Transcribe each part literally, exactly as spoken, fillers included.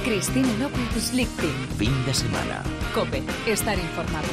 Cristina López Lichting. Fin de semana. COPE. Estar informado.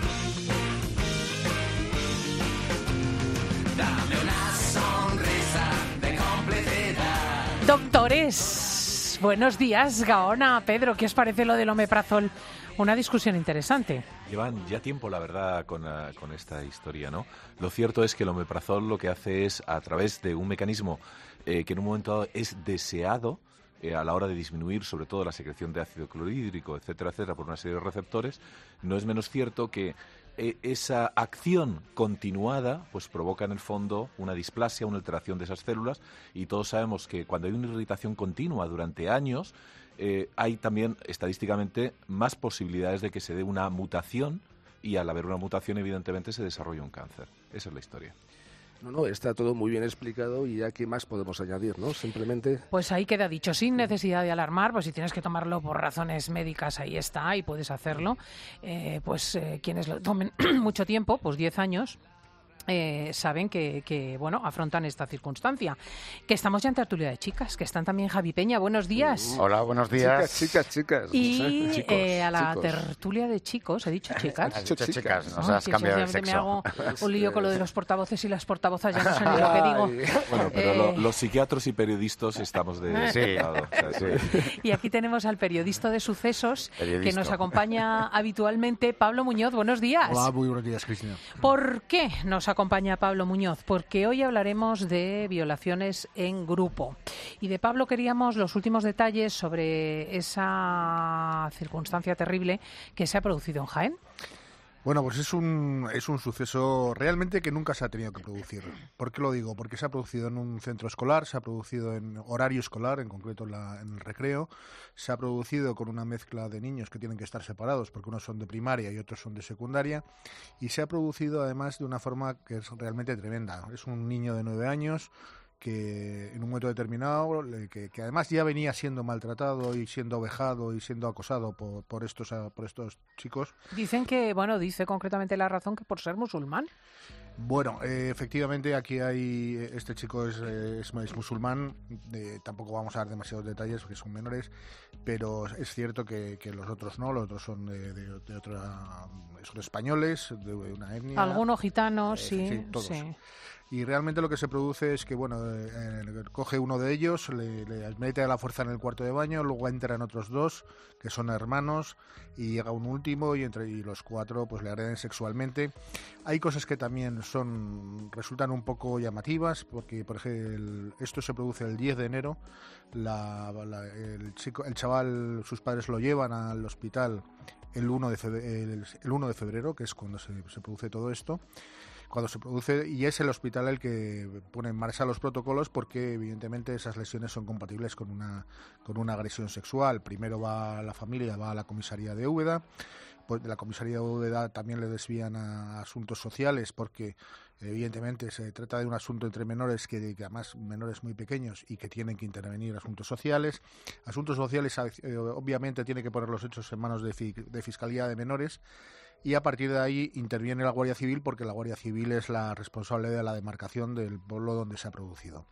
Dame una sonrisa de complicidad. Doctores, buenos días, Gaona, Pedro, ¿qué os parece lo del omeprazol? Una discusión interesante. Llevan ya tiempo, la verdad, con, uh, con esta historia, ¿no? Lo cierto es que el omeprazol lo que hace es, a través de un mecanismo eh, que en un momento dado es deseado, eh, a la hora de disminuir sobre todo la secreción de ácido clorhídrico, etcétera, etcétera, por una serie de receptores, no es menos cierto que eh, esa acción continuada pues provoca en el fondo una displasia, una alteración de esas células, y todos sabemos que cuando hay una irritación continua durante años, Eh, hay también estadísticamente más posibilidades de que se dé una mutación, y al haber una mutación evidentemente se desarrolla un cáncer. Esa es la historia. No, no, está todo muy bien explicado y ya qué más podemos añadir, ¿no? Simplemente... Pues ahí queda dicho, sin necesidad de alarmar, pues si tienes que tomarlo por razones médicas, ahí está, y puedes hacerlo. Eh, pues eh, quienes lo tomen mucho tiempo, pues diez años... Eh, saben que, que, bueno, afrontan esta circunstancia. Que estamos ya en tertulia de chicas, que están también Javi Peña. Buenos días. Hola, buenos días. Chicas, chicas, chicas. Y chicos, eh, a la chicos. tertulia de chicos, he dicho chicas. Has dicho chicas, nos Ah, has sí, cambiado de siempre me sexo. hago un lío con lo de los portavoces y las portavoces, ya no sé ni lo que digo. Bueno, pero Eh, lo, los psiquiatras y periodistas estamos de Sí. ese lado. O sea, sí. Y aquí tenemos al periodista de sucesos Periodisto. que nos acompaña habitualmente, Pablo Muñoz. Buenos días. Hola, muy buenos días, Cristina. ¿Por qué nos acompaña Pablo Muñoz? Porque hoy hablaremos de violaciones en grupo. Y de Pablo queríamos los últimos detalles sobre esa circunstancia terrible que se ha producido en Jaén. Bueno, pues es un, es un suceso realmente que nunca se ha tenido que producir. ¿Por qué lo digo? Porque se ha producido en un centro escolar, se ha producido en horario escolar, en concreto en, la, en el recreo, se ha producido con una mezcla de niños que tienen que estar separados porque unos son de primaria y otros son de secundaria, y se ha producido además de una forma que es realmente tremenda. Es un niño de nueve años que en un momento determinado, que, que además ya venía siendo maltratado y siendo vejado y siendo acosado por, por, estos, por estos chicos. Dicen que, bueno, dice concretamente la razón que por ser musulmán. Bueno, eh, efectivamente aquí hay, este chico es, es, es musulmán, eh, tampoco vamos a dar demasiados detalles porque son menores, pero es cierto que, que los otros no, los otros son de, de, de otra, son españoles, de una etnia. Algunos gitanos, eh, sí, sí, todos. sí. Y realmente lo que se produce es que, bueno, eh, coge uno de ellos, le, le mete a la fuerza en el cuarto de baño, luego entran otros dos, que son hermanos, y llega un último, y entre y los cuatro pues le agreden sexualmente. Hay cosas que también son resultan un poco llamativas, porque, por ejemplo, el, esto se produce el diez de enero, la, la, el, chico, el chaval, sus padres lo llevan al hospital el uno de febrero, el, el uno de febrero, que es cuando se, se produce todo esto. Cuando se produce, y es el hospital el que pone en marcha los protocolos, porque evidentemente esas lesiones son compatibles con una con una agresión sexual. Primero va la familia, va a la comisaría de Úbeda, pues de la comisaría de Úbeda también le desvían a asuntos sociales, porque evidentemente se trata de un asunto entre menores, que, que además menores muy pequeños y que tienen que intervenir asuntos sociales. Asuntos sociales eh, obviamente tiene que poner los hechos en manos de, fi, de Fiscalía de Menores, y a partir de ahí interviene la Guardia Civil, porque la Guardia Civil es la responsable de la demarcación del pueblo donde se ha producido.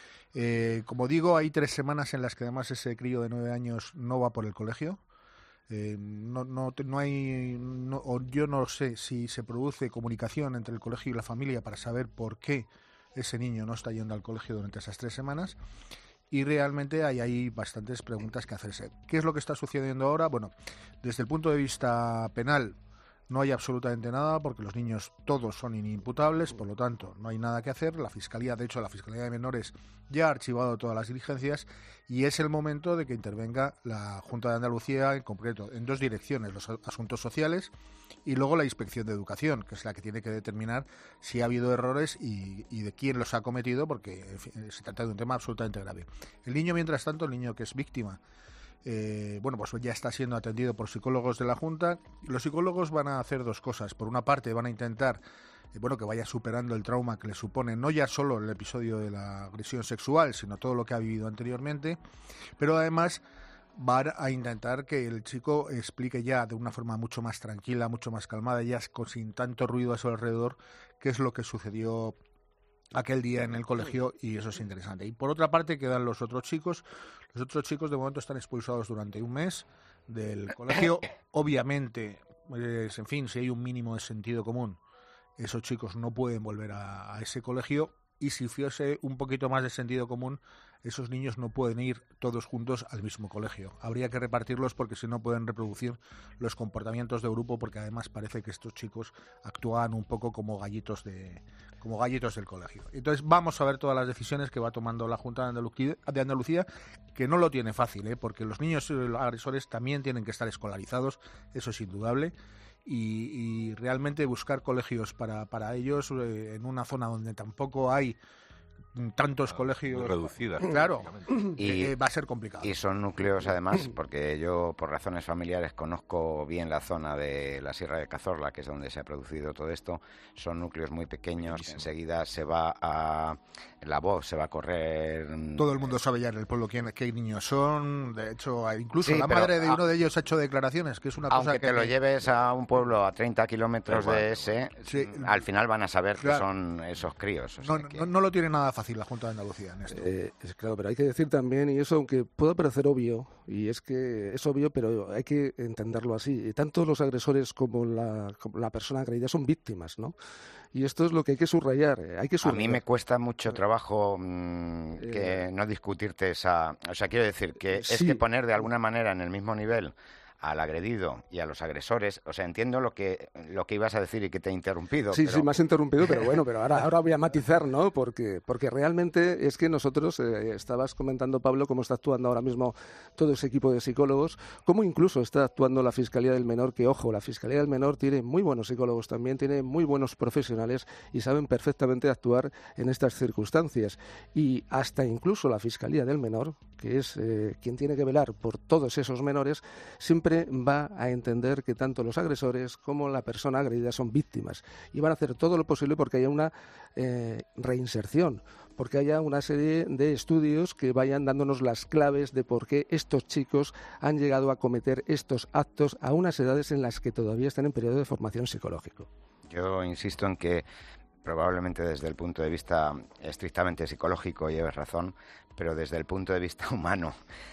Eh, como digo, hay tres semanas en las que además ese crío de nueve años no va por el colegio. Eh, no, no, no hay, no, o yo no sé si se produce comunicación entre el colegio y la familia para saber por qué ese niño no está yendo al colegio durante esas tres semanas. Y realmente hay, hay bastantes preguntas que hacerse. ¿Qué es lo que está sucediendo ahora? Bueno, desde el punto de vista penal, no hay absolutamente nada, porque los niños todos son inimputables, por lo tanto no hay nada que hacer. La Fiscalía, de hecho la Fiscalía de Menores ya ha archivado todas las diligencias, y es el momento de que intervenga la Junta de Andalucía, en concreto en dos direcciones: los asuntos sociales y luego la Inspección de Educación, que es la que tiene que determinar si ha habido errores y, y de quién los ha cometido, porque en fin, se trata de un tema absolutamente grave. El niño, mientras tanto, el niño que es víctima, Eh, bueno, pues ya está siendo atendido por psicólogos de la Junta. Los psicólogos van a hacer dos cosas. Por una parte, van a intentar eh, bueno, que vaya superando el trauma que le supone no ya solo el episodio de la agresión sexual, sino todo lo que ha vivido anteriormente, pero además van a intentar que el chico explique ya de una forma mucho más tranquila, mucho más calmada, ya sin tanto ruido a su alrededor, qué es lo que sucedió aquel día en el colegio, y eso es interesante. Y por otra parte quedan los otros chicos. Los otros chicos de momento están expulsados durante un mes del colegio. Obviamente, pues, en fin, si hay un mínimo de sentido común, esos chicos no pueden volver a, a ese colegio, y si fuese un poquito más de sentido común, esos niños no pueden ir todos juntos al mismo colegio. Habría que repartirlos porque si no pueden reproducir los comportamientos de grupo, porque además parece que estos chicos actúan un poco como gallitos de como gallitos del colegio. Entonces vamos a ver todas las decisiones que va tomando la Junta de Andalucía, de Andalucía que no lo tiene fácil, ¿eh? Porque los niños agresores también tienen que estar escolarizados, eso es indudable. Y, y realmente buscar colegios para, para ellos eh, en una zona donde tampoco hay tantos colegios reducidas, claro, y, eh, va a ser complicado. Y son núcleos, además, porque yo por razones familiares conozco bien la zona de la Sierra de Cazorla, que es donde se ha producido todo esto. Son núcleos muy pequeños, que enseguida se va a la voz, se va a correr. Todo el mundo sabe ya en el pueblo quién, qué niños son. De hecho, incluso sí, la madre de uno de ellos ha hecho declaraciones, que es una cosa aunque que te lo lleves a un pueblo a treinta kilómetros de ese, sí, al final van a saber claro, que son esos críos. O no, sea que... no, no lo tiene nada fácil la Junta de Andalucía en esto. Eh, es claro, pero hay que decir también, y eso aunque pueda parecer obvio, y es que es obvio, pero hay que entenderlo así. Tanto los agresores como la, como la persona agredida son víctimas, ¿no? Y esto es lo que hay que subrayar. Hay que subrayar. A mí me cuesta mucho trabajo mmm, que eh, no discutirte esa... O sea, quiero decir que sí. es que poner de alguna manera en el mismo nivel al agredido y a los agresores, o sea, entiendo lo que lo que ibas a decir y que te he interrumpido. Sí, pero... sí, me has interrumpido, pero bueno, pero ahora, ahora voy a matizar, ¿no? Porque, porque realmente es que nosotros, eh, estabas comentando, Pablo, cómo está actuando ahora mismo todo ese equipo de psicólogos, cómo incluso está actuando la Fiscalía del Menor, que, ojo, la Fiscalía del Menor tiene muy buenos psicólogos también, tiene muy buenos profesionales y saben perfectamente actuar en estas circunstancias. Y hasta incluso la Fiscalía del Menor, que es eh, quien tiene que velar por todos esos menores, siempre va a entender que tanto los agresores como la persona agredida son víctimas y van a hacer todo lo posible porque haya una eh, reinserción, porque haya una serie de estudios que vayan dándonos las claves de por qué estos chicos han llegado a cometer estos actos a unas edades en las que todavía están en periodo de formación psicológico. Yo insisto en que probablemente desde el punto de vista estrictamente psicológico lleves razón, pero desde el punto de vista humano,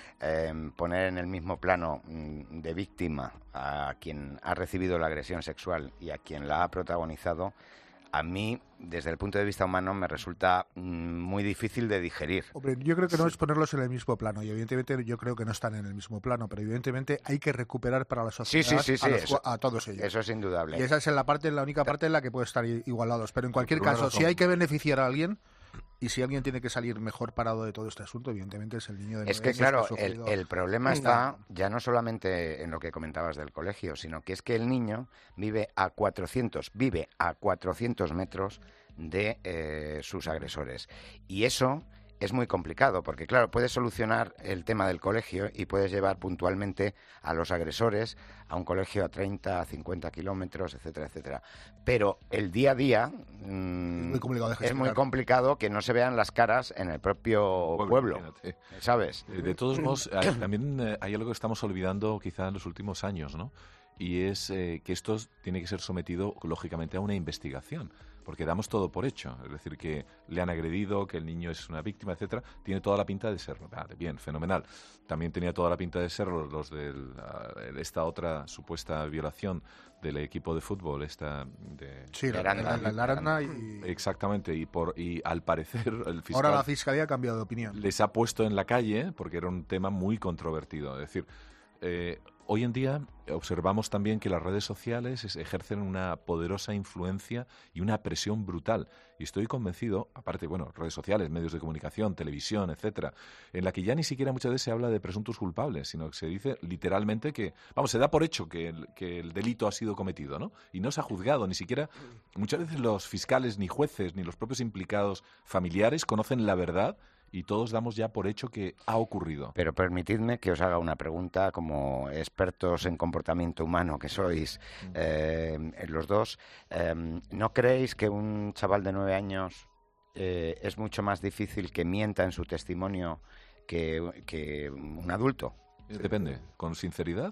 Eh, poner en el mismo plano mm, de víctima a quien ha recibido la agresión sexual y a quien la ha protagonizado, a mí, desde el punto de vista humano, me resulta mm, muy difícil de digerir. Hombre, yo creo que no es ponerlos en el mismo plano, y evidentemente yo creo que no están en el mismo plano, pero evidentemente hay que recuperar para la sociedad sí, sí, sí, a, los, eso, a todos ellos. Eso es indudable. Y esa es la parte, la única parte en la que puede estar igualados. Pero en cualquier Por una caso, razón. si hay que beneficiar a alguien, y si alguien tiene que salir mejor parado de todo este asunto, evidentemente es el niño de Es nueve que, años claro, ha el, sufrido- el problema está ya no solamente en lo que comentabas del colegio, sino que es que el niño vive a cuatrocientos, vive a cuatrocientos metros de eh, sus agresores. Y eso es muy complicado, porque claro, puedes solucionar el tema del colegio y puedes llevar puntualmente a los agresores a un colegio a treinta, a cincuenta kilómetros, etcétera, etcétera. Pero el día a día mmm, Es muy complicado de es gestionar. muy complicado que no se vean las caras en el propio pueblo, imagínate. ¿sabes? Eh, De todos modos, hay- también eh, hay algo que estamos olvidando quizá en los últimos años, ¿no? Y es eh, que esto tiene que ser sometido, lógicamente, a una investigación, porque damos todo por hecho. Es decir, que le han agredido, que el niño es una víctima, etcétera. Tiene toda la pinta de serlo. Vale, bien, fenomenal. También tenía toda la pinta de serlo los de esta otra supuesta violación del equipo de fútbol, esta de... Sí, la, Aranda. la- la- la Aranda y... Exactamente, y, por, y al parecer el fiscal... Ahora la Fiscalía ha cambiado de opinión. les ha puesto en la calle porque era un tema muy controvertido. Es decir, eh, hoy en día observamos también que las redes sociales es- ejercen una poderosa influencia y una presión brutal. Y estoy convencido, aparte, bueno, redes sociales, medios de comunicación, televisión, etcétera, en la que ya ni siquiera muchas veces se habla de presuntos culpables, sino que se dice literalmente que, vamos, se da por hecho que el, que el delito ha sido cometido, ¿no? Y no se ha juzgado, ni siquiera, muchas veces los fiscales, ni jueces, ni los propios implicados familiares conocen la verdad y todos damos ya por hecho que ha ocurrido. Pero permitidme que os haga una pregunta como expertos en comportamiento humano que sois eh, los dos. Eh, ¿No creéis que un chaval de nueve años eh, es mucho más difícil que mienta en su testimonio que, que un adulto? Depende, con sinceridad.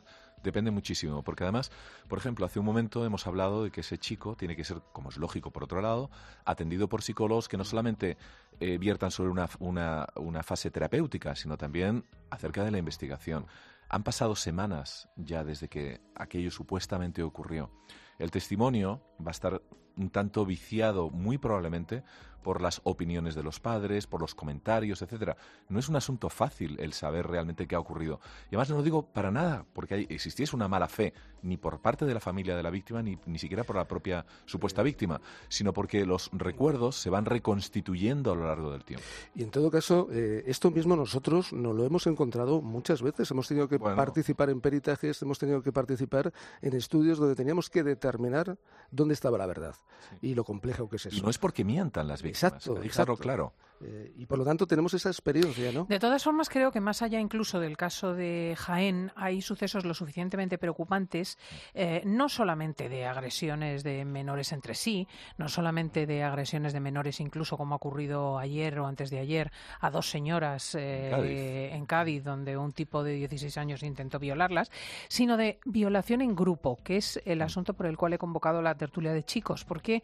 depende muchísimo, porque además, por ejemplo, hace un momento hemos hablado de que ese chico tiene que ser, como es lógico por otro lado, atendido por psicólogos que no solamente eh, viertan sobre una, una, una fase terapéutica, sino también acerca de la investigación. Han pasado semanas ya desde que aquello supuestamente ocurrió. El testimonio va a estar un tanto viciado, muy probablemente, por las opiniones de los padres, por los comentarios, etcétera. No es un asunto fácil el saber realmente qué ha ocurrido. Y además no lo digo para nada, porque hay, existiese una mala fe, ni por parte de la familia de la víctima, ni, ni siquiera por la propia supuesta víctima, sino porque los recuerdos se van reconstituyendo a lo largo del tiempo. Y en todo caso, eh, esto mismo nosotros nos lo hemos encontrado muchas veces. Hemos tenido que bueno. participar en peritajes, hemos tenido que participar en estudios donde teníamos que determinar dónde estaba la verdad sí. y lo complejo que es eso. Y no es porque mientan las víctimas. Exacto, exacto. Claro. Eh, y por lo tanto tenemos esa experiencia, ¿no? De todas formas, creo que más allá incluso del caso de Jaén, hay sucesos lo suficientemente preocupantes, eh, no solamente de agresiones de menores entre sí, no solamente de agresiones de menores incluso como ha ocurrido ayer o antes de ayer a dos señoras eh, en, Cádiz. en Cádiz, donde un tipo de dieciséis años intentó violarlas, sino de violación en grupo, que es el asunto por el cual he convocado la tertulia de chicos, porque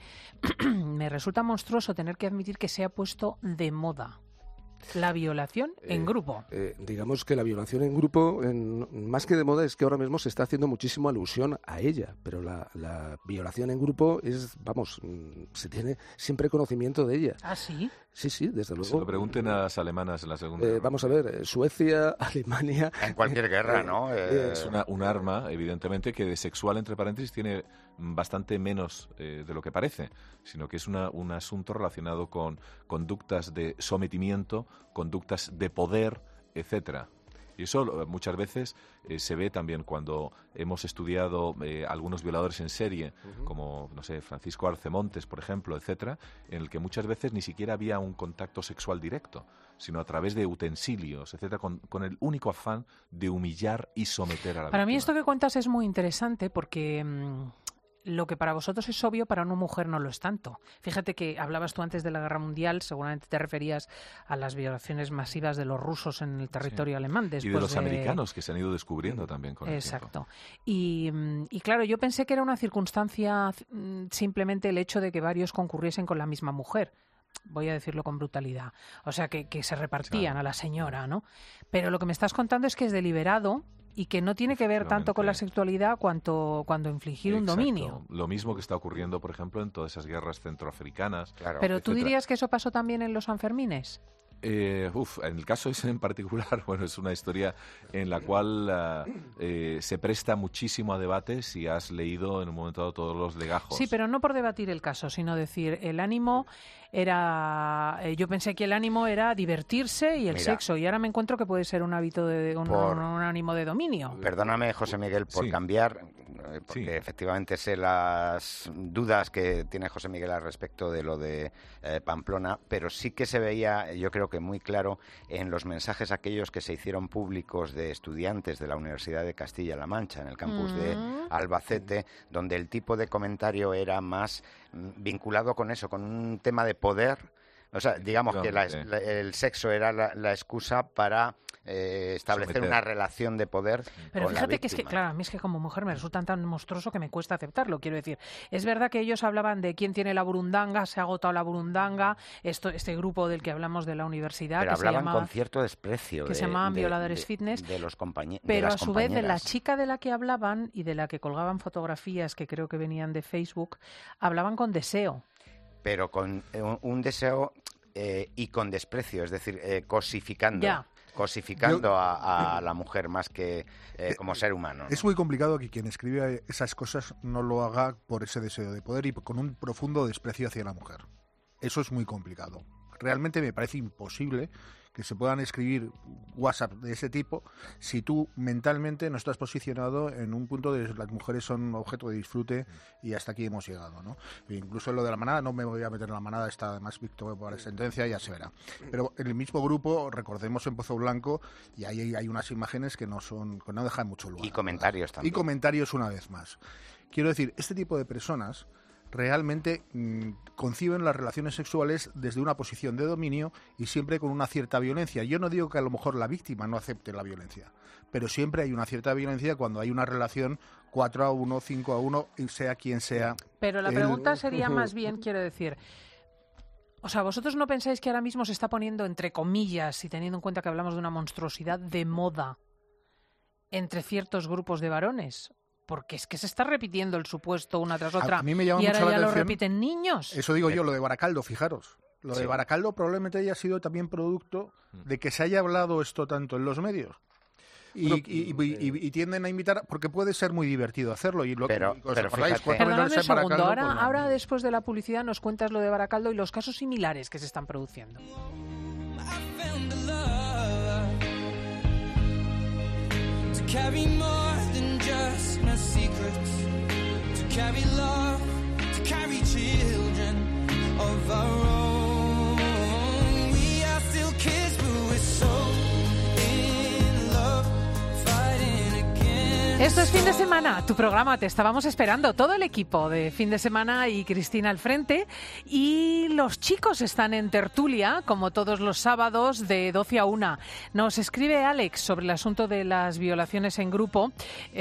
me resulta monstruoso tener que admitir que se ha puesto de moda la violación en eh, grupo. Eh, digamos que la violación en grupo, en, más que de moda, es que ahora mismo se está haciendo muchísimo alusión a ella, pero la, la violación en grupo es, vamos, se tiene siempre conocimiento de ella. ¿Ah, sí? Sí, sí, desde luego. Se lo pregunten a las alemanas en la Segunda eh, Guerra. Vamos a ver, Suecia, Alemania... En cualquier guerra, eh, ¿no? Eh, es una, un arma, evidentemente, que de sexual, entre paréntesis, tiene bastante menos eh, de lo que parece, sino que es una, un asunto relacionado con conductas de sometimiento, conductas de poder, etcétera. Y eso muchas veces eh, se ve también cuando hemos estudiado eh, algunos violadores en serie, uh-huh. como, no sé, Francisco Arcemontes, por ejemplo, etcétera, en el que muchas veces ni siquiera había un contacto sexual directo, sino a través de utensilios, etcétera, con, con el único afán de humillar y someter a la Para víctima. mí esto que cuentas es muy interesante porque... Mmm... lo que para vosotros es obvio, para una mujer no lo es tanto. Fíjate que hablabas tú antes de la Guerra Mundial, seguramente te referías a las violaciones masivas de los rusos en el territorio sí. alemán. Después y de los de... americanos, que se han ido descubriendo también con Exacto. el tiempo. Y, y claro, yo pensé que era una circunstancia simplemente el hecho de que varios concurriesen con la misma mujer. Voy a decirlo con brutalidad. O sea, que, que se repartían claro. a la señora, ¿no? Pero lo que me estás contando es que es deliberado y que no tiene que ver tanto con la sexualidad cuanto cuando infligir Exacto. un dominio. Lo mismo que está ocurriendo, por ejemplo, en todas esas guerras centroafricanas. Claro, Pero etcétera. ¿tú dirías que eso pasó también en los Sanfermines? Eh, uf, en el caso ese en particular, bueno, es una historia en la cual uh, eh, se presta muchísimo a debate si has leído en un momento dado todos los legajos. Sí, pero no por debatir el caso, sino decir, el ánimo era... Eh, yo pensé que el ánimo era divertirse y el Mira, sexo, y ahora me encuentro que puede ser un hábito de un, por, un, un ánimo de dominio. Perdóname, José Miguel, por sí. cambiar, porque sí. efectivamente sé las dudas que tiene José Miguel al respecto de lo de eh, Pamplona, pero sí que se veía, yo creo que muy claro en los mensajes aquellos que se hicieron públicos de estudiantes de la Universidad de Castilla-La Mancha, en el campus mm. de Albacete, donde el tipo de comentario era más mm, vinculado con eso, con un tema de poder. O sea, digamos que la, la, el sexo era la, la excusa para eh, establecer Someter. una relación de poder Pero con fíjate la víctima. que es que, claro, a mí es que como mujer me resulta tan monstruoso que me cuesta aceptarlo. Quiero decir, es verdad que ellos hablaban de quién tiene la burundanga, se ha agotado la burundanga, esto, este grupo del que hablamos de la universidad. Pero que hablaban se llamaba, con cierto desprecio. Que de, se llamaban de, violadores de, fitness. De los compañeros. Pero de a su vez, de la compañeras. chica de la que hablaban y de la que colgaban fotografías que creo que venían de Facebook, hablaban con deseo. Pero con un, un deseo... Eh, y con desprecio, es decir, eh, cosificando, ya. cosificando Yo, a, a la mujer más que eh, como ser humano, ¿no? Es muy complicado que quien escribe esas cosas no lo haga por ese deseo de poder y con un profundo desprecio hacia la mujer. Eso es muy complicado. Realmente me parece imposible que se puedan escribir WhatsApp de ese tipo si tú mentalmente no estás posicionado en un punto de las mujeres son objeto de disfrute y hasta aquí hemos llegado, ¿no? E incluso en lo de la manada, no me voy a meter en la manada, está además Víctor por sentencia, ya se verá. Pero en el mismo grupo, recordemos en Pozo Blanco, y ahí hay unas imágenes que no son, que no dejan mucho lugar. Y comentarios también. Y comentarios una vez más. Quiero decir, este tipo de personas realmente mmm, conciben las relaciones sexuales desde una posición de dominio y siempre con una cierta violencia. Yo no digo que a lo mejor la víctima no acepte la violencia, pero siempre hay una cierta violencia cuando hay una relación cuatro a uno, cinco a uno, sea quien sea. Pero la el... pregunta sería más bien, quiero decir, o sea, ¿vosotros no pensáis que ahora mismo se está poniendo, entre comillas, y teniendo en cuenta que hablamos de una monstruosidad, de moda entre ciertos grupos de varones? Porque es que se está repitiendo el supuesto una tras otra. A mí me llama y mucho ahora la ya atención, lo repiten niños. Eso digo yo, lo de Baracaldo, fijaros. Lo Sí. de Baracaldo probablemente haya sido también producto de que se haya hablado esto tanto en los medios. Y, Bueno, y, y, y, y tienden a invitar, porque puede ser muy divertido hacerlo. Y lo, Pero- y os pero acordáis, fíjate- cuatro Perdóname menores un en segundo, Baracaldo, ahora, pues no. ahora después de la publicidad nos cuentas lo de Baracaldo y los casos similares que se están produciendo. To carry more than just my secrets, to carry love, to carry children of our own. We are still kids, but we're so in love, fighting again. Esto es Fin de Semana, tu programa, te estábamos esperando, todo el equipo de Fin de Semana y Cristina al frente, y los chicos están en tertulia, como todos los sábados, de doce a una. Nos escribe Alex sobre el asunto de las violaciones en grupo,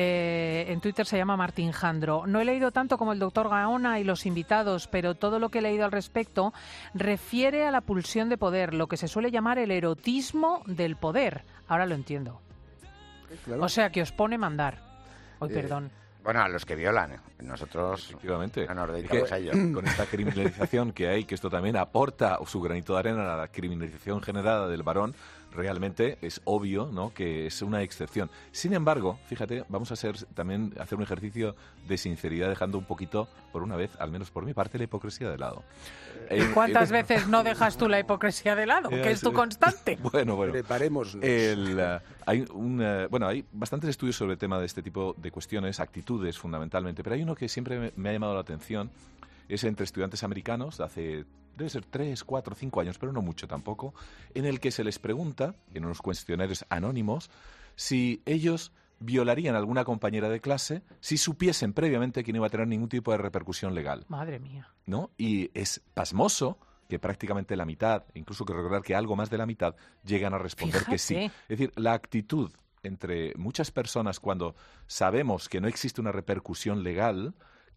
eh, en Twitter se llama Martín Jandro. No he leído tanto como el doctor Gaona y los invitados, pero todo lo que he leído al respecto refiere a la pulsión de poder, lo que se suele llamar el erotismo del poder. Ahora lo entiendo. Claro. O sea, que os pone mandar. Hoy, Eh, perdón. Bueno, a los que violan. Nosotros Efectivamente. no nos Es dedicamos que, a ello. con esta criminalización que hay, que esto también aporta su granito de arena a la criminalización generada del varón, realmente es obvio, ¿no?, que es una excepción. Sin embargo, fíjate, vamos a hacer también hacer un ejercicio de sinceridad, dejando un poquito, por una vez, al menos por mi parte, la hipocresía de lado. Eh, ¿Cuántas eh, veces no dejas tú la hipocresía de lado? eh, Que es tu sí. constante. Bueno, bueno. Preparémonos. El, uh, hay un, uh, bueno, hay bastantes estudios sobre el tema de este tipo de cuestiones, actitudes fundamentalmente, pero hay uno que siempre me, me ha llamado la atención, es entre estudiantes americanos, de hace, debe ser tres, cuatro, cinco años, pero no mucho tampoco, en el que se les pregunta, en unos cuestionarios anónimos, si ellos violarían a alguna compañera de clase si supiesen previamente que no iba a tener ningún tipo de repercusión legal, Madre mía. ¿no? Y es pasmoso que prácticamente la mitad, incluso que recordar que algo más de la mitad, llegan a responder que sí. Fíjate. Es decir, la actitud entre muchas personas cuando sabemos que no existe una repercusión legal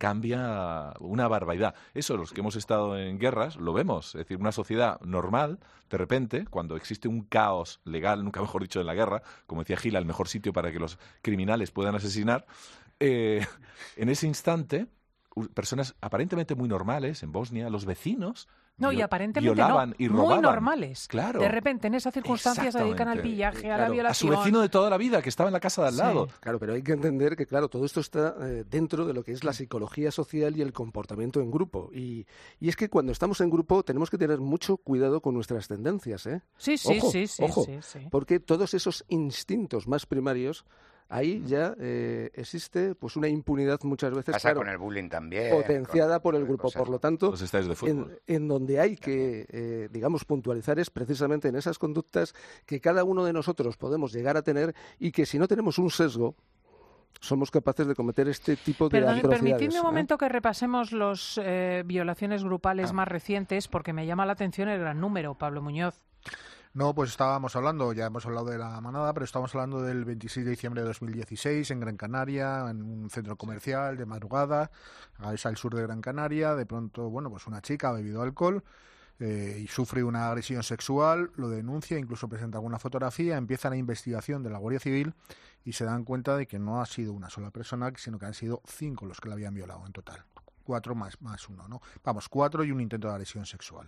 cambia una barbaridad. Eso, los que hemos estado en guerras, lo vemos. Es decir, una sociedad normal, de repente, cuando existe un caos legal, nunca mejor dicho, en la guerra, como decía Gila, el mejor sitio para que los criminales puedan asesinar, eh, en ese instante, u- personas aparentemente muy normales, en Bosnia, los vecinos, No, y vio- aparentemente violaban no, y muy robaban. normales. Claro. De repente, en esas circunstancias se dedican al Exactamente. pillaje, a la Claro, a su A su violación. vecino de toda la vida, que estaba en la casa de al Sí. lado. Claro, pero hay que entender que, claro, todo esto está eh, dentro de lo que es la psicología social y el comportamiento en grupo. Y, y es que cuando estamos en grupo tenemos que tener mucho cuidado con nuestras tendencias, ¿eh? Sí, sí, Ojo, sí, sí, ojo, sí, sí. Porque todos esos instintos más primarios, ahí ya eh, existe pues una impunidad muchas veces, Pasa claro, con el bullying también. potenciada con- por el con grupo. cosas. Por lo tanto, Los estadios de fútbol. en, en donde hay que, eh, digamos, puntualizar es precisamente en esas conductas que cada uno de nosotros podemos llegar a tener y que si no tenemos un sesgo, somos capaces de cometer este tipo de Perdón, atrocidades. permitidme un ¿eh? momento que repasemos los eh, violaciones grupales Ah. más recientes, porque me llama la atención el gran número, Pablo Muñoz. No, pues estábamos hablando, ya hemos hablado de la manada, pero estamos hablando del veintiséis de diciembre de dos mil dieciséis en Gran Canaria, en un centro comercial de madrugada, es al sur de Gran Canaria. De pronto, bueno, pues una chica ha bebido alcohol eh, y sufre una agresión sexual, lo denuncia, incluso presenta alguna fotografía, empieza la investigación de la Guardia Civil y se dan cuenta de que no ha sido una sola persona, sino que han sido cinco los que la habían violado en total. Cuatro más, más uno, ¿no? Vamos, cuatro y un intento de agresión sexual.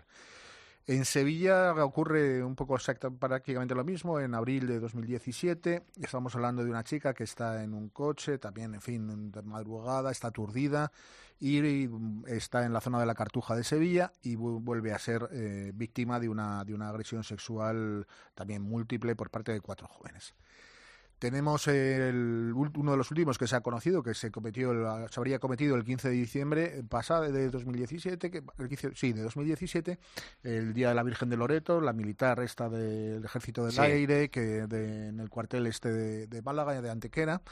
En Sevilla ocurre un poco exacta, prácticamente lo mismo, en abril de dos mil diecisiete. Estamos hablando de una chica que está en un coche, también, en fin, de madrugada, está aturdida y está en la zona de la Cartuja de Sevilla y vu- vuelve a ser eh, víctima de una, de una agresión sexual también múltiple por parte de cuatro jóvenes. Tenemos el, ult- uno de los últimos que se ha conocido, que se cometió el- se habría cometido el quince de diciembre pasado de dos mil diecisiete, que, el quince, sí, de dos mil diecisiete, el Día de la Virgen de Loreto, la militar esta del Ejército del Sí. Aire, que de- en el cuartel este de, de Málaga, de Antequera,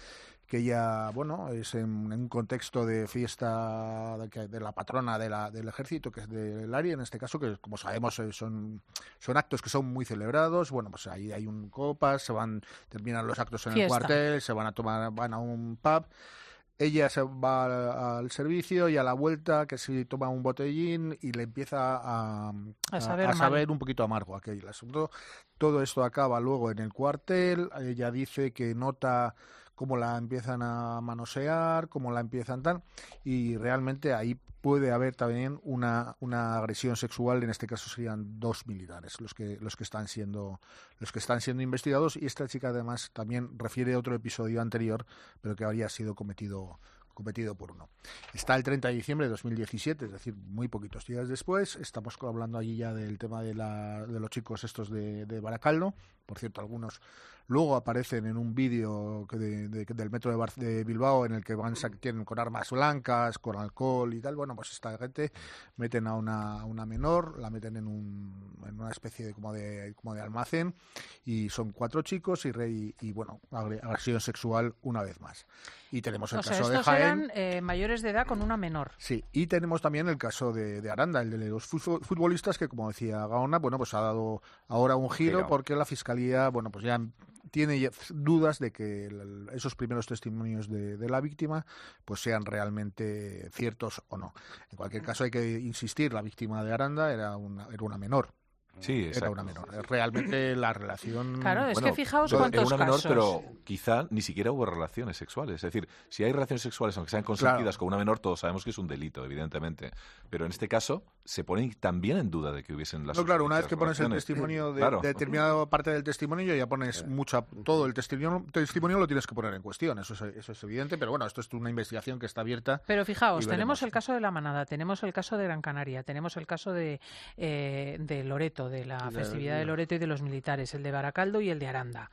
que ella, bueno, es en, en un contexto de fiesta de, de la patrona de la, del ejército, que es del área, en este caso, que como sabemos son, son actos que son muy celebrados. Bueno, pues ahí hay un copas, se van, terminan los actos en Fiesta. el cuartel, se van a tomar, van a un pub. Ella se va al, al servicio y a la vuelta que se toma un botellín y le empieza a, a, A saber a saber mal. un poquito amargo aquel asunto. Todo esto acaba luego en el cuartel. Ella dice que nota cómo la empiezan a manosear, cómo la empiezan tal, y realmente ahí puede haber también una, una agresión sexual. En este caso serían dos militares los que los que están siendo los que están siendo investigados, y esta chica además también refiere a otro episodio anterior, pero que habría sido cometido cometido por uno. Está el treinta de diciembre de dos mil diecisiete, es decir, muy poquitos días después. Estamos hablando allí ya del tema de, la, de los chicos estos de, de Baracaldo. Por cierto, algunos luego aparecen en un vídeo que de, de, del metro de, Bar de Bilbao en el que van tienen con armas blancas, con alcohol y tal. Bueno, pues esta gente meten a una, a una menor, la meten en, un, en una especie de como, de como de almacén, y son cuatro chicos y, rey, y bueno, agresión sexual una vez más. Y tenemos el O sea, caso de estos Jaén. eran eh, mayores de edad con una menor. Sí, y tenemos también el caso de, de Aranda, el de los futbolistas, que como decía Gaona, bueno, pues ha dado ahora un giro, Giro. porque la Fiscalía, bueno, pues ya tiene ya dudas de que el, esos primeros testimonios de, de la víctima pues sean realmente ciertos o no. En cualquier caso hay que insistir, la víctima de Aranda era una, era una menor. Sí, Era exacto. una menor. Realmente la relación... Claro, es Bueno, que fijaos todo- cuántos era una menor, casos. pero quizá ni siquiera hubo relaciones sexuales. Es decir, si hay relaciones sexuales, aunque sean consentidas Claro. con una menor, todos sabemos que es un delito, evidentemente. Pero en este caso se pone también en duda de que hubiesen las No, claro, una vez que sospechas, pones el relaciones. testimonio de, Claro. de determinada parte del testimonio, ya pones mucha... Todo el testimonio, testimonio lo tienes que poner en cuestión, eso es, eso es evidente, pero bueno, esto es una investigación que está abierta. Pero fijaos, y tenemos veremos. el caso de La Manada, tenemos el caso de Gran Canaria, tenemos el caso de, eh, de Loreto, de la De- festividad de Loreto y de los militares, el de Baracaldo y el de Aranda.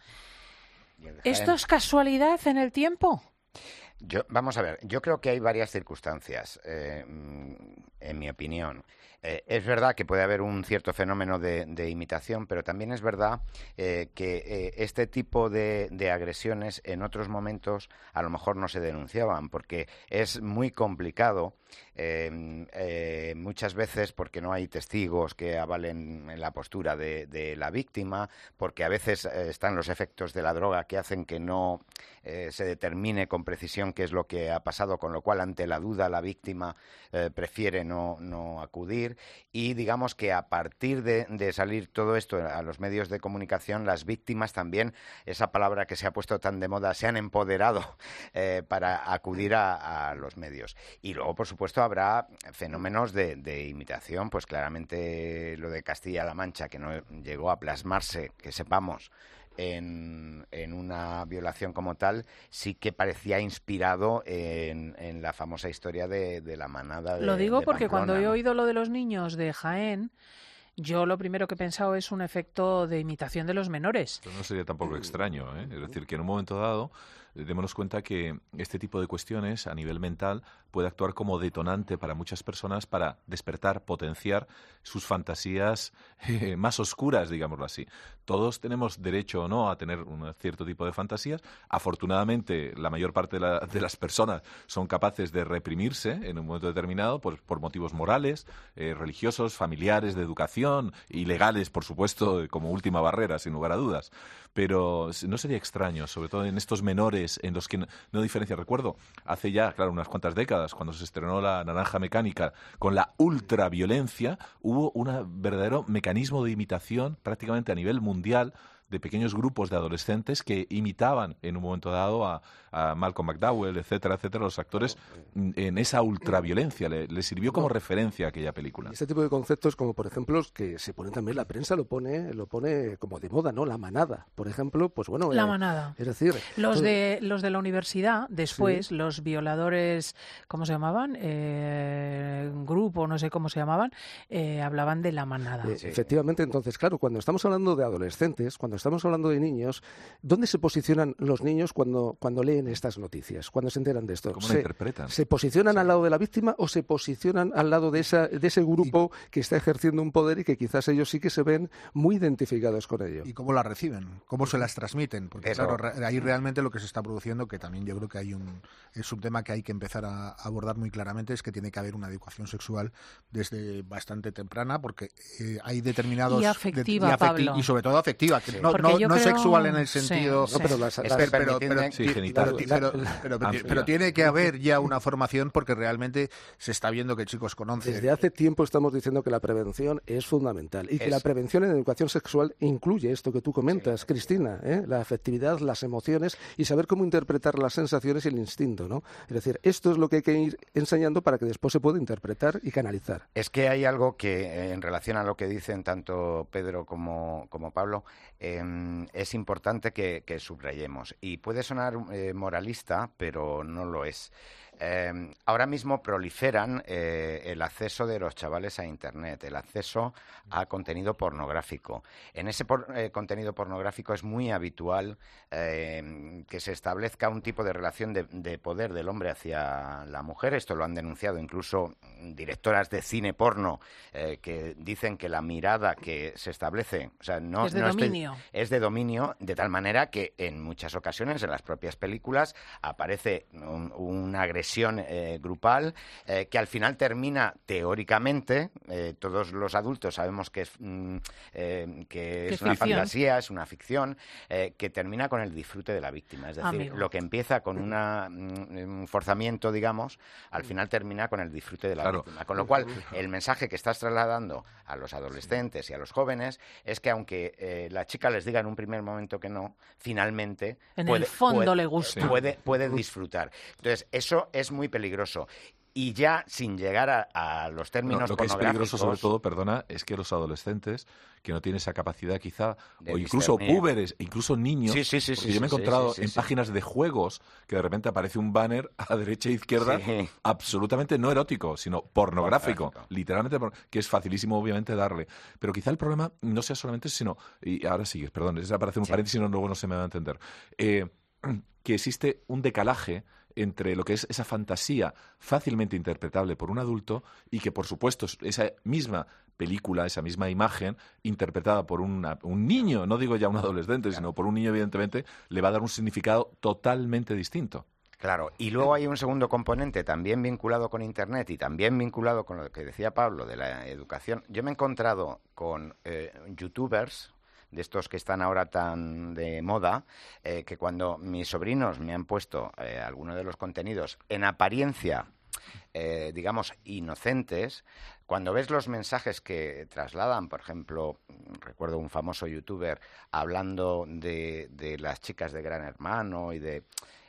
Y el Jaén. ¿Esto es casualidad en el tiempo? Yo, vamos a ver, yo creo que hay varias circunstancias, eh, en mi opinión. Eh, es verdad que puede haber un cierto fenómeno de, de imitación, pero también es verdad eh, que eh, este tipo de, de agresiones en otros momentos a lo mejor no se denunciaban, porque es muy complicado, eh, eh, muchas veces porque no hay testigos que avalen la postura de, de la víctima, porque a veces eh, están los efectos de la droga que hacen que no eh, se determine con precisión qué es lo que ha pasado, con lo cual ante la duda la víctima eh, prefiere no, no acudir. Y digamos que a partir de, de salir todo esto a los medios de comunicación, las víctimas también, esa palabra que se ha puesto tan de moda, se han empoderado eh, para acudir a, a los medios. Y luego, por supuesto, habrá fenómenos de, de imitación, pues claramente lo de Castilla-La Mancha, que no llegó a plasmarse, que sepamos, En, en una violación como tal, sí que parecía inspirado en, en la famosa historia de, de la manada de Lo digo de porque Pamplona, cuando he ¿no? oído lo de los niños de Jaén, yo lo primero que he pensado es un efecto de imitación de los menores. Esto no sería tampoco extraño, ¿eh? Es decir, que en un momento dado eh, démonos cuenta que este tipo de cuestiones a nivel mental puede actuar como detonante para muchas personas para despertar, potenciar sus fantasías eh, más oscuras, digámoslo así. Todos tenemos derecho o no a tener un cierto tipo de fantasías. Afortunadamente, la mayor parte de, la- de las personas son capaces de reprimirse en un momento determinado por, por motivos morales, eh, religiosos, familiares, de educación y legales, por supuesto, como última barrera, sin lugar a dudas. Pero no sería extraño, sobre todo en estos menores en los que no, no diferencia. Recuerdo, hace ya, claro, unas cuantas décadas, cuando se estrenó La Naranja Mecánica, con la ultraviolencia, hubo un verdadero mecanismo de imitación prácticamente a nivel mundial de pequeños grupos de adolescentes que imitaban en un momento dado a, a Malcolm McDowell, etcétera, etcétera, los actores en esa ultraviolencia. Le, le sirvió como referencia aquella película. Y este tipo de conceptos, como por ejemplo, que se ponen también, la prensa lo pone lo pone como de moda, ¿no? La manada, por ejemplo, pues bueno... La eh, manada. Es decir... Los todo- de los de la universidad, después, los violadores, ¿cómo se llamaban? Eh, grupo, no sé cómo se llamaban, eh, hablaban de la manada. eh, Efectivamente, entonces, claro, cuando estamos hablando de adolescentes, cuando estamos hablando de niños, ¿dónde se posicionan los niños cuando, cuando leen estas noticias, cuando se enteran de esto? ¿Cómo se, lo interpretan? ¿Se posicionan Sí. al lado de la víctima o se posicionan al lado de, esa, de ese grupo y, que está ejerciendo un poder y que quizás ellos sí que se ven muy identificados con ello? ¿Y cómo las reciben? ¿Cómo se las transmiten? Porque Eso. claro, re- ahí realmente lo que se está produciendo, que también yo creo que hay un es un tema que hay que empezar a abordar muy claramente, es que tiene que haber una educación sexual desde bastante temprana, porque eh, hay determinados Y de- afectiva, y, afecti- Pablo. y sobre todo afectiva, que Sí. no, Porque no, yo no creo- sexual en el sí, sentido. sí. No, pero las- Es- las- pero, pero, permitidme- Sí, ti- genital. pero ti- pero- pero- Ah, pero ya. tiene que haber ya una formación, porque realmente se está viendo que chicos con once Desde hace tiempo estamos diciendo que la prevención es fundamental y que Es- la prevención en educación sexual incluye esto que tú comentas, Cristina, ¿eh? La afectividad, las emociones y saber cómo interpretar las sensaciones y el instinto, ¿no? Es decir, esto es lo que hay que ir enseñando para que después se pueda interpretar y canalizar. Es que hay algo que, eh, en relación a lo que dicen tanto Pedro como, como Pablo, eh, es importante que, que subrayemos. Y puede sonar eh, moralista, pero no lo es. Eh, ahora mismo proliferan eh, el acceso de los chavales a Internet, el acceso a contenido pornográfico. En ese por- eh, contenido pornográfico es muy habitual eh, que se establezca un tipo de relación de, de poder del hombre hacia la mujer. Esto lo han denunciado incluso directoras de cine porno eh, que dicen que la mirada que se establece, o sea, no Es de no estoy- dominio. es de dominio, de tal manera que en muchas ocasiones en las propias películas aparece un- una agresión eh, grupal eh, que al final termina teóricamente, eh, todos los adultos sabemos que es, mm, eh, que Que es una ficción. fantasía, es una ficción, eh, que termina con el disfrute de la víctima. Es decir, Amigo. lo que empieza con una, mm, un forzamiento, digamos, al final termina con el disfrute de la Claro. víctima. Con lo cual, el mensaje que estás trasladando a los adolescentes y a los jóvenes es que aunque eh, la chica les diga en un primer momento que no, finalmente En puede, el fondo puede- le gusta. puede, puede disfrutar. Entonces, eso es muy peligroso. Y ya sin llegar a, a los No, términos lo que es peligroso sobre pornográficos, todo, perdona, es que los adolescentes que no tienen esa capacidad quizá, De o incluso discernir. púberes, incluso niños, Sí, sí, sí, porque sí, yo me he sí, encontrado sí, sí, en sí. páginas de juegos que de repente aparece un banner a derecha e izquierda Sí. absolutamente no erótico, sino pornográfico, Pornográfico. literalmente, por- que es facilísimo obviamente darle. Pero quizá el problema no sea solamente eso, sino, y ahora sigues, perdón, es para hacer un Sí. paréntesis, no, luego no se me va a entender, eh, que existe un decalaje entre lo que es esa fantasía fácilmente interpretable por un adulto y que, por supuesto, es- esa misma película, esa misma imagen, interpretada por una- un niño, no digo ya un adolescente, sino por un niño, evidentemente, le va a dar un significado totalmente distinto. Claro, y luego hay un segundo componente también vinculado con Internet y también vinculado con lo que decía Pablo de la educación. Yo me he encontrado con eh, youtubers, de estos que están ahora tan de moda, eh, que cuando mis sobrinos me han puesto eh, alguno de los contenidos en apariencia, eh, digamos, inocentes, cuando ves los mensajes que trasladan, por ejemplo, recuerdo un famoso youtuber hablando de, de las chicas de Gran Hermano y de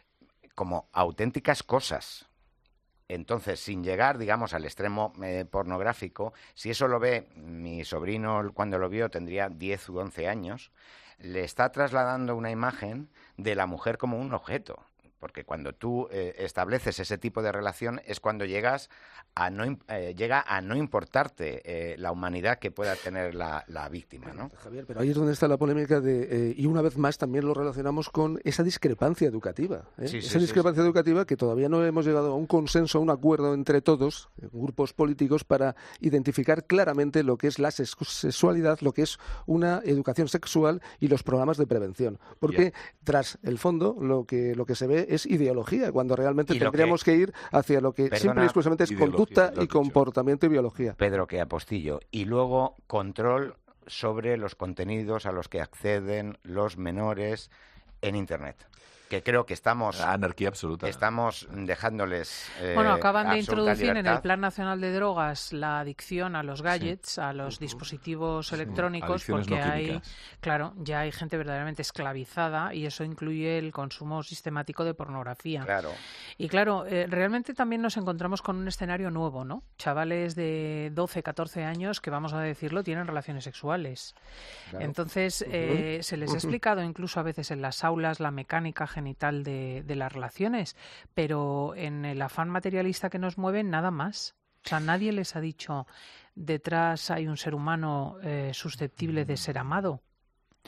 como auténticas cosas. Entonces, sin llegar, digamos, al extremo eh, pornográfico, si eso lo ve mi sobrino cuando lo vio, tendría diez u once años, le está trasladando una imagen de la mujer como un objeto. Porque cuando tú eh, estableces ese tipo de relación es cuando llegas a no, im- eh, llega a no importarte eh, la humanidad que pueda tener la, la víctima, ¿no? Javier, pero ahí es donde está la polémica de, eh, y una vez más también lo relacionamos con esa discrepancia educativa. ¿eh? Sí, sí, esa sí, discrepancia educativa que todavía no hemos llegado a un consenso, a un acuerdo entre todos, eh, grupos políticos, para identificar claramente lo que es la sex- sexualidad, lo que es una educación sexual y los programas de prevención. Porque tras el fondo lo que, lo que se ve es ideología, cuando realmente Y lo tendríamos que... ir hacia lo que Perdona, simple y exclusivamente es ideología, conducta lo has y dicho. comportamiento y biología. Pedro que apostillo. Y luego control sobre los contenidos a los que acceden los menores en Internet. Que creo que estamos, Anarquía absoluta. estamos dejándoles eh, Bueno, acaban de absoluta introducir en el libertad. Plan Nacional de Drogas la adicción a los gadgets, a los dispositivos electrónicos, Adicciones porque no hay, químicas. claro, ya hay gente verdaderamente esclavizada y eso incluye el consumo sistemático de pornografía. Claro. Y claro, eh, realmente también nos encontramos con un escenario nuevo, ¿no? Chavales de doce, catorce años que, vamos a decirlo, tienen relaciones sexuales. Entonces, eh, se les ha explicado incluso a veces en las aulas la mecánica genital de, de las relaciones, pero en el afán materialista que nos mueve, nada más. O sea, nadie les ha dicho, detrás hay un ser humano eh, susceptible de ser amado.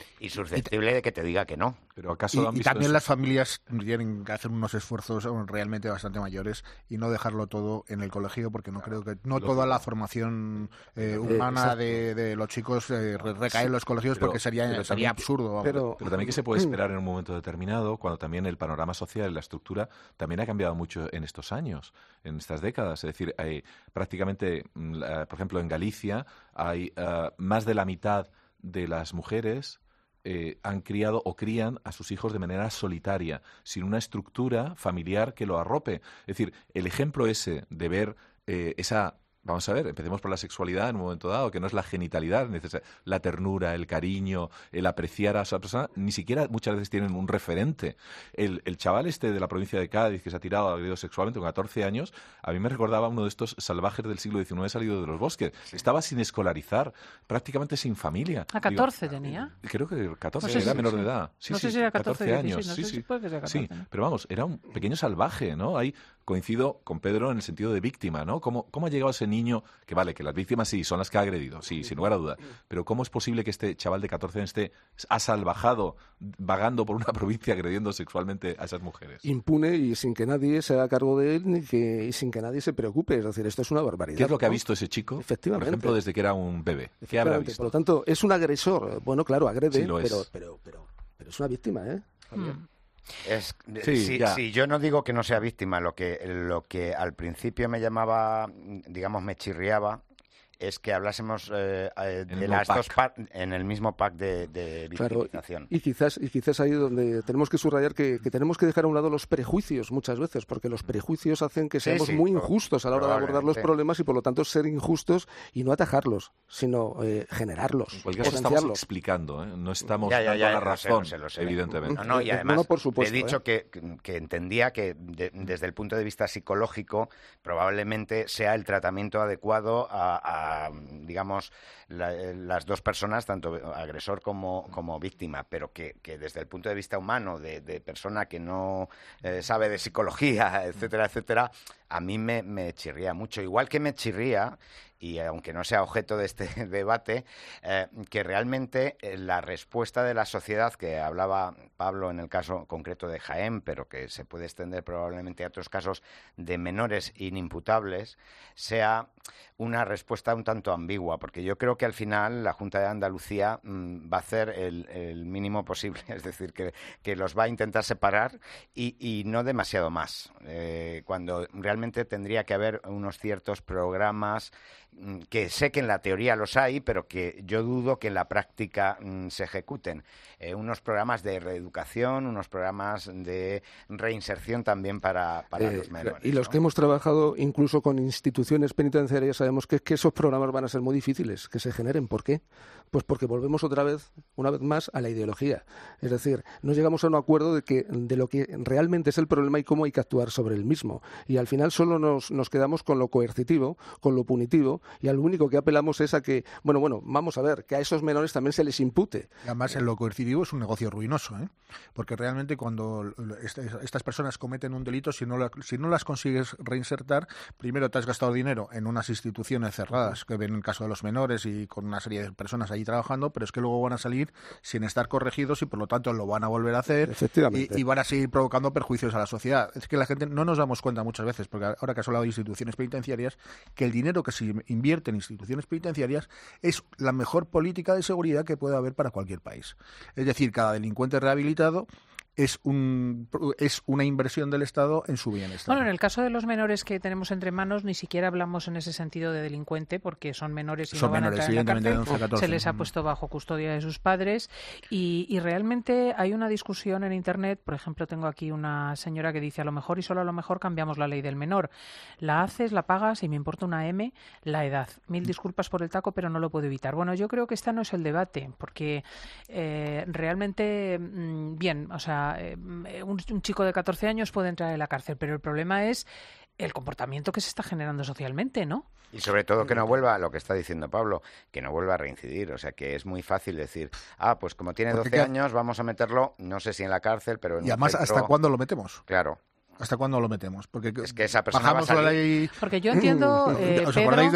Y susceptible de que te diga que no. Pero ¿acaso Y, lo han y visto también eso? las familias tienen que hacer unos esfuerzos realmente bastante mayores y no dejarlo todo en el colegio, porque no creo que no toda la formación eh, humana de, de los chicos eh, recae en los colegios, Pero- porque sería, pero sería también- absurdo. vamos. Pero, Pero también que se puede esperar en un momento determinado, cuando también el panorama social y la estructura también ha cambiado mucho en estos años, en estas décadas. Es decir, hay prácticamente, mm, la- por ejemplo, en Galicia hay eh, más de la mitad de las mujeres eh, han criado o crían a sus hijos de manera solitaria, sin una estructura familiar que lo arrope. Es decir, el ejemplo ese de ver eh, esa... Vamos a ver, empecemos por la sexualidad en un momento dado, que no es la genitalidad, neces- la ternura, el cariño, el apreciar a esa persona, ni siquiera muchas veces tienen un referente. El, el chaval este de la provincia de Cádiz que se ha tirado agredido sexualmente con catorce años, a mí me recordaba uno de estos salvajes del siglo diecinueve salido de los bosques. Estaba sin escolarizar, prácticamente sin familia. ¿A catorce tenía? Creo que catorce, No sé era si- menor sí. de edad. Sí, No sé sí, si era catorce o años. dieciséis, no sí, sé sí. si puede que sea Sí, catorce, ¿no? pero vamos, era un pequeño salvaje, ¿no? Ahí coincido con Pedro en el sentido de víctima, ¿no? ¿Cómo, cómo ha llegado ese niño? Que vale, que las víctimas sí, son las que ha agredido, sí, sin lugar a duda. Pero ¿cómo es posible que este chaval de catorce años esté asalvajado, vagando por una provincia agrediendo sexualmente a esas mujeres? impune y sin que nadie se haga cargo de él ni que, y sin que nadie se preocupe. Es decir, esto es una barbaridad. ¿Qué es lo que ha ¿no? visto ese chico? Efectivamente. Por ejemplo, desde que era un bebé. ¿Qué habrá Efectivamente. visto? Por lo tanto, es un agresor. Bueno, claro, agrede, Sí, lo es. pero, pero, pero, pero es una víctima, ¿eh? Javier? Mm. Es, Sí, si, ya. si yo no digo que no sea víctima, lo que, lo que al principio me llamaba, digamos, me chirriaba, es que hablásemos eh, eh, En el de mismo las dos pack. pa- en el mismo pack de, de Claro, victimización. y quizás, y quizás ahí donde tenemos que subrayar que, que tenemos que dejar a un lado los prejuicios muchas veces, porque los prejuicios hacen que Sí, seamos sí, muy proba- injustos a la hora de abordar los probablemente. problemas y por lo tanto ser injustos y no atajarlos, sino eh, generarlos, En cualquier caso estamos potenciarlos. explicando, ¿eh? No estamos Ya, ya, dando ya, la lo sé, razón, lo sé, lo sé. evidentemente. No, no, y Eh, además no, por supuesto, he dicho ¿eh? que, que entendía que de- desde el punto de vista psicológico probablemente sea el tratamiento adecuado a, a, digamos, la- las dos personas, tanto agresor como, como víctima, pero que, que desde el punto de vista humano, de, de persona que no eh, sabe de psicología, etcétera, etcétera, a mí me, me chirría mucho. Igual que me chirría, y aunque no sea objeto de este debate, eh, que realmente eh, la respuesta de la sociedad, que hablaba Pablo en el caso concreto de Jaén, pero que se puede extender probablemente a otros casos de menores inimputables, sea una respuesta un tanto ambigua, porque yo creo que al final la Junta de Andalucía mmm, va a hacer el, el mínimo posible, es decir, que, que los va a intentar separar y, y no demasiado más, eh, cuando realmente tendría que haber unos ciertos programas mmm, que sé que en la teoría los hay, pero que yo dudo que en la práctica mmm, se ejecuten. Eh, unos programas de reeducación, unos programas de reinserción también para, para Eh, los menores. y los ¿no? que hemos trabajado incluso con instituciones penitenciarias sabemos que, que esos programas van a ser muy difíciles que se generen. ¿Por qué? Pues porque volvemos otra vez, una vez más, a la ideología. Es decir, no llegamos a un acuerdo de, que, de lo que realmente es el problema y cómo hay que actuar sobre el mismo. Y al final solo nos, nos quedamos con lo coercitivo, con lo punitivo, y al único que apelamos es a que, bueno, bueno, vamos a ver, que a esos menores también se les impute. Y además, en lo coercitivo es un negocio ruinoso, ¿eh? Porque realmente cuando este- estas personas cometen un delito, si no, la- si no las consigues reinsertar, primero te has gastado dinero en unas instituciones cerradas, que ven en el caso de los menores y con una serie de personas ahí trabajando, pero es que luego van a salir sin estar corregidos y por lo tanto lo van a volver a hacer Efectivamente. y, y van a seguir provocando perjuicios a la sociedad. Es que la gente no nos damos cuenta muchas veces, porque ahora que has hablado de instituciones penitenciarias, que el dinero que se invierte en instituciones penitenciarias es la mejor política de seguridad que puede haber para cualquier país. Es decir, cada delincuente rehabilitado es un es una inversión del Estado en su bienestar. Bueno, en el caso de los menores que tenemos entre manos, ni siquiera hablamos en ese sentido de delincuente, porque son menores y Son no van menores, a entrar en la evidentemente, de cárcel. once a catorce. Se les ha puesto bajo custodia de sus padres y, y realmente hay una discusión en Internet. Por ejemplo, tengo aquí una señora que dice, a lo mejor y solo a lo mejor cambiamos la ley del menor. La haces, la pagas y me importa una M la edad. Mil disculpas por el taco, pero no lo puedo evitar. Bueno, yo creo que este no es el debate, porque eh, realmente, mmm, bien, o sea, eh, un, un chico de catorce años puede entrar en la cárcel, pero el problema es el comportamiento que se está generando socialmente, ¿no? Y sobre todo que no vuelva a lo que está diciendo Pablo, que no vuelva a reincidir. O sea, que es muy fácil decir, ah, pues como tiene Porque doce queda- años, vamos a meterlo, no sé si en la cárcel, pero en Y un además, centro- ¿hasta cuándo lo metemos? Claro. ¿Hasta cuándo lo metemos? Porque Es que esa persona bajamos va a la salir- ley... Porque yo entiendo, eh, ¿Os Pedro, acordáis del,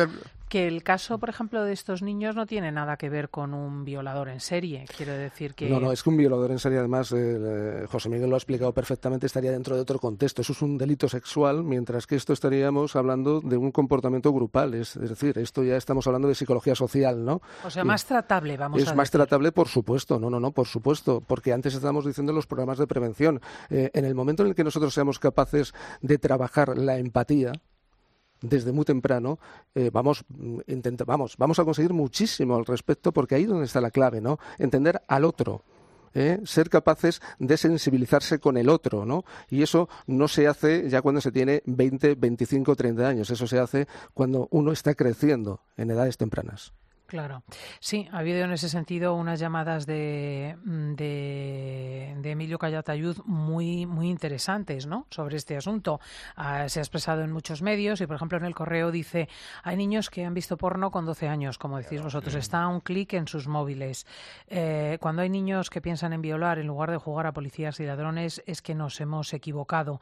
Que el caso, por ejemplo, de estos niños no tiene nada que ver con un violador en serie. Quiero decir que... No, no, es que un violador en serie, además, eh, José Miguel lo ha explicado perfectamente, estaría dentro de otro contexto. Eso es un delito sexual, mientras que esto estaríamos hablando de un comportamiento grupal. Es, es decir, esto ya estamos hablando de psicología social, ¿no? O sea, más tratable, vamos es a más decir. tratable, por supuesto. No, no, no, por supuesto. Porque antes estábamos diciendo los programas de prevención. Eh, en el momento en el que nosotros seamos capaces de trabajar la empatía, desde muy temprano, eh, vamos, intenta, vamos, vamos a conseguir muchísimo al respecto, porque ahí es donde está la clave, ¿no? Entender al otro. ¿Eh? Ser capaces de sensibilizarse con el otro, ¿no? Y eso no se hace ya cuando se tiene veinte, veinticinco, treinta años. Eso se hace cuando uno está creciendo en edades tempranas. Claro. Sí, ha habido en ese sentido unas llamadas de, de, de Emilio Calatayud muy, muy interesantes, ¿no?, sobre este asunto. Uh, se ha expresado en muchos medios y, por ejemplo, en El Correo dice: hay niños que han visto porno con doce años, como decís vosotros, está a un clic en sus móviles. Eh, cuando hay niños que piensan en violar en lugar de jugar a policías y ladrones, es que nos hemos equivocado.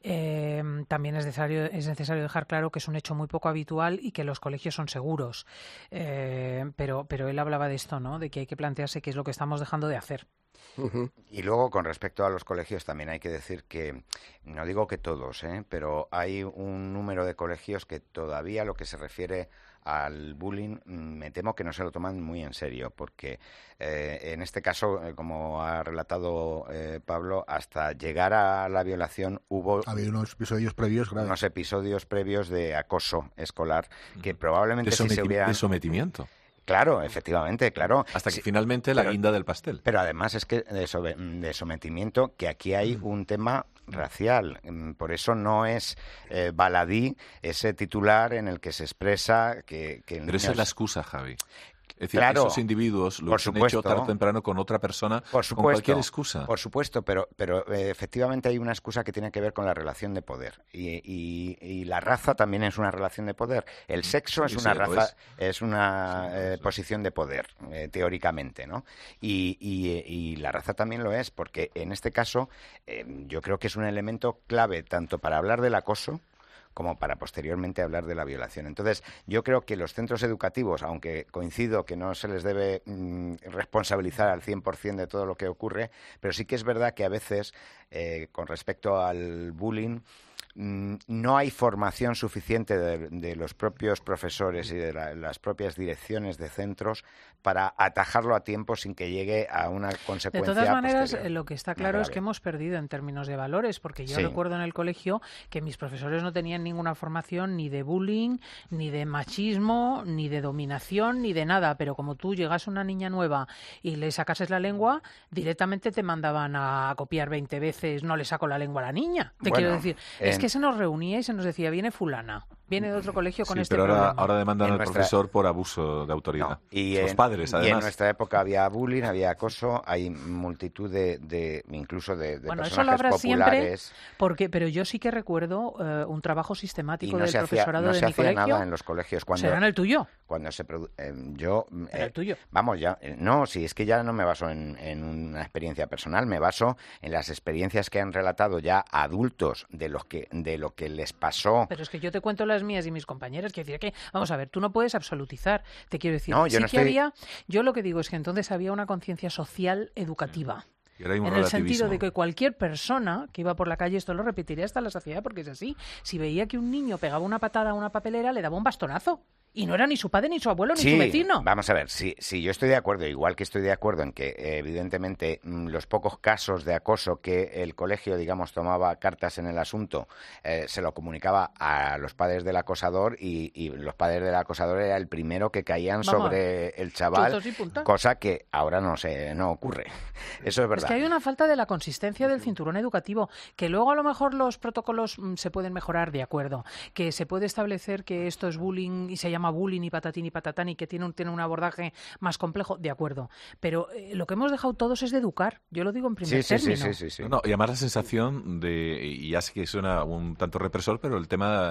Eh, también es necesario, es necesario dejar claro que es un hecho muy poco habitual y que los colegios son seguros. Eh, Pero, pero él hablaba de esto, ¿no? De que hay que plantearse qué es lo que estamos dejando de hacer. Uh-huh. Y luego, con respecto a los colegios, también hay que decir que, no digo que todos, ¿eh? pero hay un número de colegios que todavía, lo que se refiere al bullying, me temo que no se lo toman muy en serio, porque eh, en este caso, eh, como ha relatado eh, Pablo, hasta llegar a la violación hubo... Había unos episodios previos graves. Unos episodios previos de acoso escolar que probablemente de, si se hubieran... de sometimiento. Claro, efectivamente, claro. Hasta que sí, finalmente la pero, guinda del pastel. Pero además es que de, sobre, de sometimiento, que aquí hay mm. un tema racial. Por eso no es eh, baladí ese titular en el que se expresa que... que pero niños... esa es la excusa, Javi. Es decir, claro, esos individuos lo han hecho tarde o temprano con otra persona, por supuesto, con cualquier excusa. Por supuesto, pero, pero eh, efectivamente hay una excusa que tiene que ver con la relación de poder. Y, y, y la raza también es una relación de poder. El sexo sí, es una sí, raza, es. es una sí, eh, posición de poder, eh, teóricamente, ¿no? Y, y, y la raza también lo es, porque en este caso eh, yo creo que es un elemento clave tanto para hablar del acoso como para posteriormente hablar de la violación. Entonces, yo creo que los centros educativos, aunque coincido que no se les debe mmm, responsabilizar al cien por ciento de todo lo que ocurre, pero sí que es verdad que a veces, eh, con respecto al bullying, mmm, no hay formación suficiente de, de los propios profesores y de la, las propias direcciones de centros para atajarlo a tiempo sin que llegue a una consecuencia De todas maneras, posterior. lo que está claro es que hemos perdido en términos de valores, porque yo sí. recuerdo en el colegio que mis profesores no tenían ninguna formación ni de bullying, ni de machismo, ni de dominación, ni de nada, pero como tú llegas a una niña nueva y le sacases la lengua, directamente te mandaban a copiar veinte veces, no le saco la lengua a la niña. Te bueno, quiero decir, en... es que se nos reunía y se nos decía, viene fulana, viene de otro colegio con sí, este pero ahora, problema. ahora demandan en al nuestra... profesor por abuso de autoridad. No. Y Los en, padres, además. Y en nuestra época había bullying, había acoso, hay multitud de, de incluso de, de bueno, personajes eso lo habrá populares. Siempre, porque, pero yo sí que recuerdo uh, un trabajo sistemático y no del se profesorado hacía, no de se mi hacía colegio. nada en los colegios. Cuando, ¿Será en el tuyo? Cuando se produ... eh, yo ¿Era eh, el tuyo? Vamos, ya. Eh, no, si es que ya no me baso en, en una experiencia personal, me baso en las experiencias que han relatado ya adultos de los que de lo que les pasó. Pero es que yo te cuento las mías y mis compañeras, quiero decir que, vamos a ver, tú no puedes absolutizar, te quiero decir. No, yo sí no que estoy... había, yo lo que digo es que entonces había una conciencia social educativa. Y ahora hay un en el sentido relativismo. de que cualquier persona que iba por la calle, esto lo repetiría hasta la saciedad porque es así, si veía que un niño pegaba una patada a una papelera, le daba un bastonazo. Y no era ni su padre, ni su abuelo, ni sí, su vecino. Vamos a ver, sí, sí, yo estoy de acuerdo, igual que estoy de acuerdo en que, eh, evidentemente, mmm, los pocos casos de acoso que el colegio, digamos, tomaba cartas en el asunto, eh, se lo comunicaba a los padres del acosador y, y los padres del acosador era el primero que caían Vamos, sobre el chaval, cosa que ahora no se, no ocurre. Eso es verdad. Es que hay una falta de la consistencia del cinturón educativo, que luego a lo mejor los protocolos mmm, se pueden mejorar, de acuerdo, que se puede establecer que esto es bullying y se llama bullying y patatín y patatán y que tiene un, tiene un abordaje más complejo, de acuerdo. Pero eh, lo que hemos dejado todos es de educar. Yo lo digo en primer sí, sí, término. Sí, sí, sí, sí. No, y además la sensación de, y ya sé que suena un tanto represor, pero el tema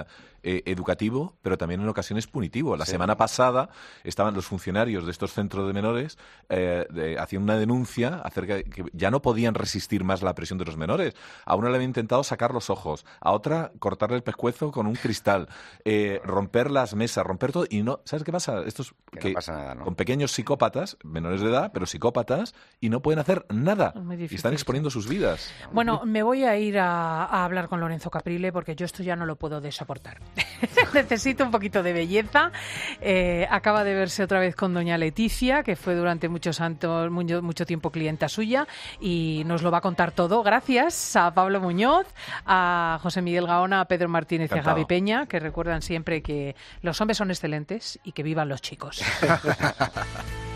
eh, educativo, pero también en ocasiones punitivo. La sí. semana pasada estaban los funcionarios de estos centros de menores eh, de, hacían una denuncia acerca de que ya no podían resistir más la presión de los menores. A una le habían intentado sacar los ojos, a otra cortarle el pescuezo con un cristal, eh, romper las mesas, romper todo, y no, ¿sabes qué pasa? Estos que que no pasa nada, ¿no? Con pequeños psicópatas, menores de edad, pero psicópatas, y no pueden hacer nada. Y están exponiendo sus vidas. Bueno, me voy a ir a, a hablar con Lorenzo Caprile porque yo esto ya no lo puedo de soportar. Necesito un poquito de belleza. Eh, acaba de verse otra vez con doña Leticia, que fue durante muchos años, mucho, mucho tiempo clienta suya, y nos lo va a contar todo. Gracias a Pablo Muñoz, a José Miguel Gaona, a Pedro Martínez Encantado. Y a Javi Peña, que recuerdan siempre que los hombres son excelentes y que vivan los chicos.